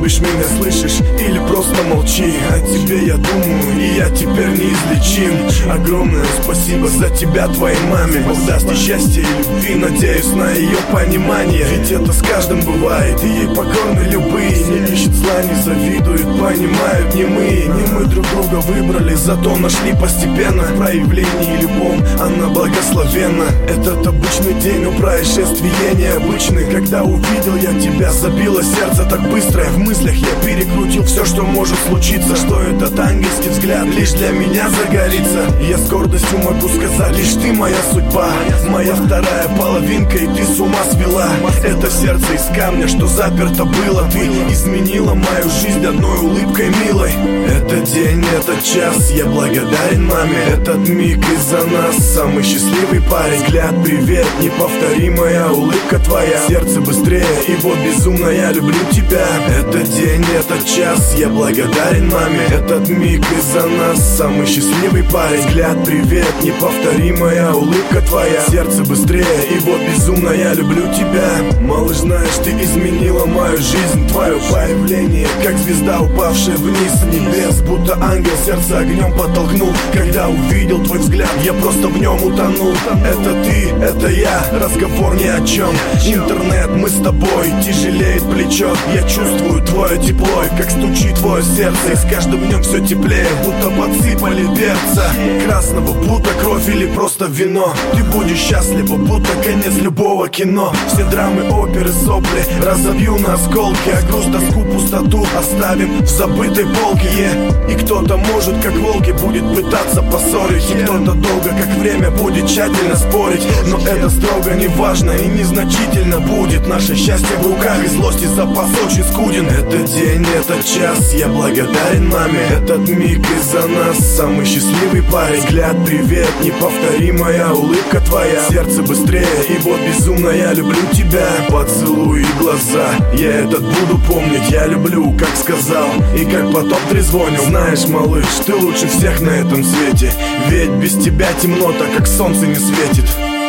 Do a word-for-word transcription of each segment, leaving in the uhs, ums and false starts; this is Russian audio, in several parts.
любишь меня, слышишь, или просто молчи. О тебе я думаю, и я теперь неизлечим. Огромное спасибо за тебя твоей маме. Бог даст и счастья, и любви, надеюсь на ее понимание. Ведь это с каждым бывает, и ей покорны любые. Не ищет зла, не завидует, понимают не мы. Не мы друг друга выбрали, зато нашли постепенно. В проявлении любом она благословенна. Этот обычный день, но происшествие необычный. Когда увидел я тебя, забило сердце так быстро. В мыслях я перекрутил все, что может случиться. Что этот ангельский взгляд лишь для меня загорится. Я с гордостью могу сказать, лишь ты моя судьба, моя вторая половинка, и ты с ума свела. Это сердце из камня, что заперто было. Ты изменила мою жизнь одной улыбкой милой. Этот день, этот час, я благодарен маме. Этот миг из-за нас самый счастливый парень. Взгляд, привет, неповторимая улыбка твоя. Сердце быстрее, и вот безумно я люблю тебя. Этот день, этот час, я благодарен маме. Этот миг из-за нас самый счастливый парень. Взгляд, привет, неповторимая улыбка твоя. Сердце быстрее, и вот безумно я люблю тебя. Малыш, знаешь, ты изменила мою жизнь. Твое появление, как звезда, упавшая вниз с небес. Будто ангел сердце огнем подтолкнул. Когда увидел твой взгляд, я просто в нем утонул. Это ты, это я, разговор ни о чем. Интернет, мы с тобой, тяжелеет плечо. Я чувствую твое тепло, и как стучит твое сердце. И с каждым днем все теплее, будто подсыпали перца красного, будто кровь или просто вино. Ты будешь счастлива, будто конец любого кино. Все драмы, оперы, сопли разобью на осколки. А грусть, тоску, пустоту оставим в забытой полке. yeah. И кто-то может, как волки, будет пытаться поссорить. И кто-то долго, как время, будет тщательно спорить. Но это строго не важно и незначительно будет. Наше счастье в руках, и злости запас очень скуден. Этот день, этот час, я благодарен маме. Этот миг из-за нас самый счастливый парень. Взгляд, привет, неповторимая улыбка твоя. Сердце быстрее, и вот безумно я люблю тебя. Поцелуй и глаза, я этот буду помнить. Я люблю, как сказал, и как потом трезвонил. Знаешь, малыш, ты лучше всех на этом свете. Ведь без тебя темно, так как солнце не светит.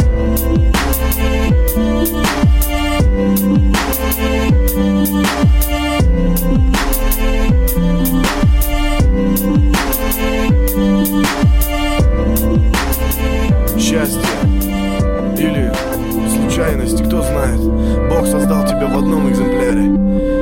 Счастье или случайность, кто знает. Бог создал тебя в одном экземпляре.